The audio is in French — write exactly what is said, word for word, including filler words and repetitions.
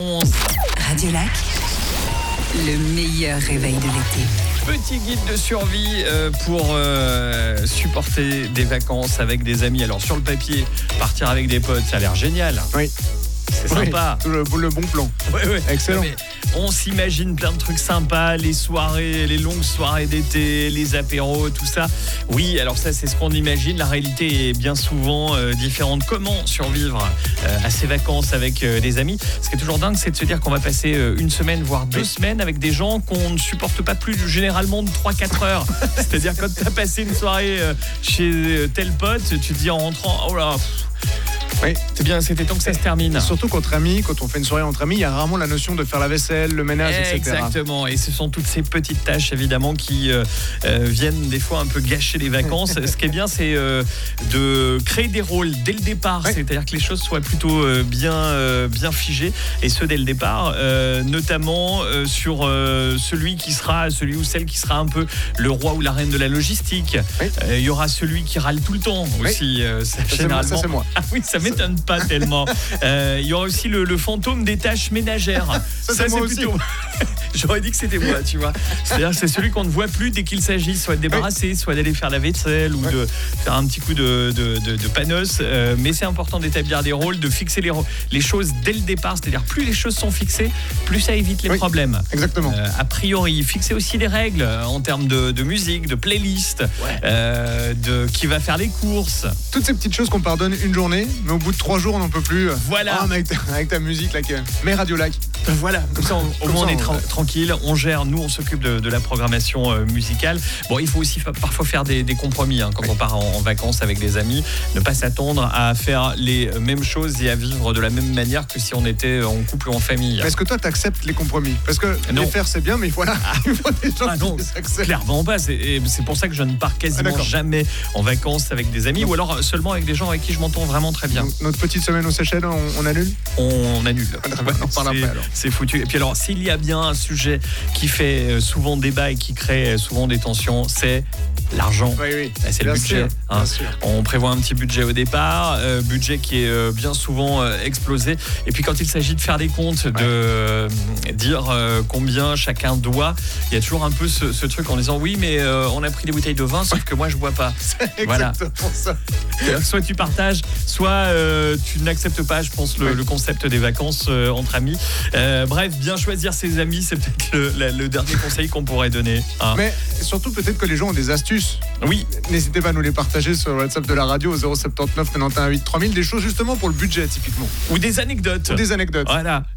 onze. Radio Lac, le meilleur réveil de l'été. Petit guide de survie euh, pour euh, supporter des vacances avec des amis. Alors sur le papier, partir avec des potes, ça a l'air génial. Oui. C'est sympa. Oui, le, le bon plan. Ouais, ouais. Excellent. Mais on s'imagine plein de trucs sympas, les soirées, les longues soirées d'été, les apéros, tout ça. Oui, alors ça, c'est ce qu'on imagine. La réalité est bien souvent euh, différente. Comment survivre euh, à ces vacances avec euh, des amis ? Ce qui est toujours dingue, c'est de se dire qu'on va passer euh, une semaine, voire deux oui. semaines avec des gens qu'on ne supporte pas plus généralement de trois à quatre heures. C'est-à-dire quand tu as passé une soirée euh, chez tel pote, tu te dis en rentrant, oh là, pff, oui, c'est bien, c'était temps que ça se termine. Et surtout qu'entre amis, quand on fait une soirée entre amis, il y a rarement la notion de faire la vaisselle, le ménage, et cetera. Exactement, et ce sont toutes ces petites tâches évidemment qui euh, euh, viennent des fois un peu gâcher les vacances. Ce qui est bien, c'est euh, de créer des rôles dès le départ, oui. C'est-à-dire que les choses soient plutôt euh, bien, euh, bien figées, et ce dès le départ, euh, notamment euh, sur euh, celui qui sera, celui ou celle qui sera un peu le roi ou la reine de la logistique. Oui. Euh, il y aura celui qui râle tout le temps aussi, oui. euh, ça, ça, généralement. C'est moi, ça c'est moi. Ah oui, ça m'étonne pas tellement. Euh, il y aura aussi le, le fantôme des tâches ménagères. Ça, ça c'est, moi plutôt. J'aurais dit que c'était moi, tu vois. C'est-à-dire que c'est celui qu'on ne voit plus dès qu'il s'agit soit de débarrasser, oui. soit d'aller faire la vaisselle ou oui. de faire un petit coup de, de, de, de panos. Euh, mais c'est important d'établir des rôles, de fixer les, les choses dès le départ. C'est-à-dire plus les choses sont fixées, plus ça évite les oui. problèmes. Exactement. Euh, a priori, fixer aussi des règles en termes de, de musique, de playlist, ouais. euh, de qui va faire les courses. Toutes ces petites choses qu'on pardonne une journée, mais au bout de trois jours, on n'en peut plus. Voilà. Ah, avec, ta, avec ta musique, là, mais Radio Lac. Voilà, comme ça, on, au comme moins ça, on est tra- ouais. tranquille, on gère, nous on s'occupe de, de la programmation euh, musicale. Bon, il faut aussi fa- parfois faire des, des compromis hein, quand oui. on part en, en vacances avec des amis, ne pas s'attendre à faire les mêmes choses et à vivre de la même manière que si on était en couple ou en famille. Est-ce que toi t'acceptes les compromis ? Parce que non. Les faire c'est bien, mais voilà, ah. il faut des gens ah non, qui s'acceptent. Clairement pas, c'est, c'est pour ça que je ne pars quasiment ah, jamais en vacances avec des amis, non. ou alors seulement avec des gens avec qui je m'entends vraiment très bien. Donc, notre petite semaine aux Seychelles, on, on annule ? On annule. Ah, ouais, on parle après alors. C'est foutu. Et puis alors, s'il y a bien un sujet qui fait souvent débat et qui crée souvent des tensions, c'est l'argent. Oui, oui. C'est bien le budget. Sûr, hein. sûr. On prévoit un petit budget au départ, euh, budget qui est euh, bien souvent euh, explosé. Et puis quand il s'agit de faire des comptes, ouais. de euh, dire euh, combien chacun doit, il y a toujours un peu ce, ce truc en disant oui, mais euh, on a pris des bouteilles de vin, sauf que moi je bois pas. C'est voilà. Exactement ça. Soit tu partages, soit euh, tu n'acceptes pas, je pense, le, ouais. le concept des vacances euh, entre amis. Euh, bref, bien choisir ses amis, c'est peut-être le, le, le dernier conseil qu'on pourrait donner. Hein. Mais surtout, peut-être que les gens ont des astuces. Oui. N'hésitez pas à nous les partager sur le WhatsApp de la radio au zéro sept neuf quatre neuf huit trois mille, des choses justement pour le budget typiquement. Ou des anecdotes. Ou des anecdotes. Voilà.